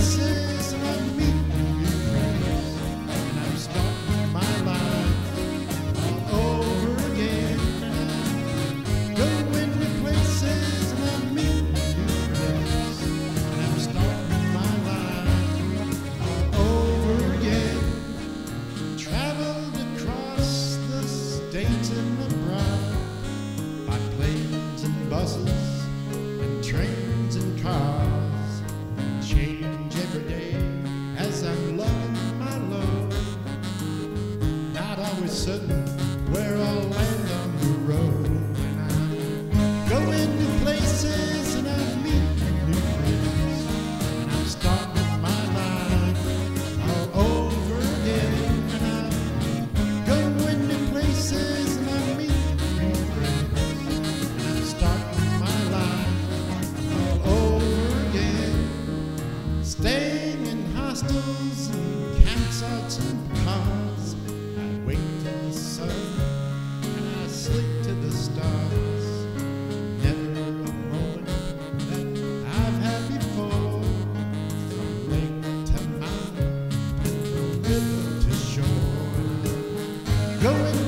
places and I meet new friends, and I'm starting my life all over again. Going to places and I meet new friends, and I'm starting my life all over again. Traveled across the state and abroad by planes and buses and trains and cars. Change every day as I'm loving my love, not always certain where I'll land on the road. And I'm going to places and I meet new friends, and I'm starting my life all over again. And I'm going to places and I meet new friends, and I'm starting my life all over again. Staying in hostels and campsites and cars, I wake to the sun and I sleep to the stars. Never a moment that I've had before, from lake to mountain, from river to shore. Going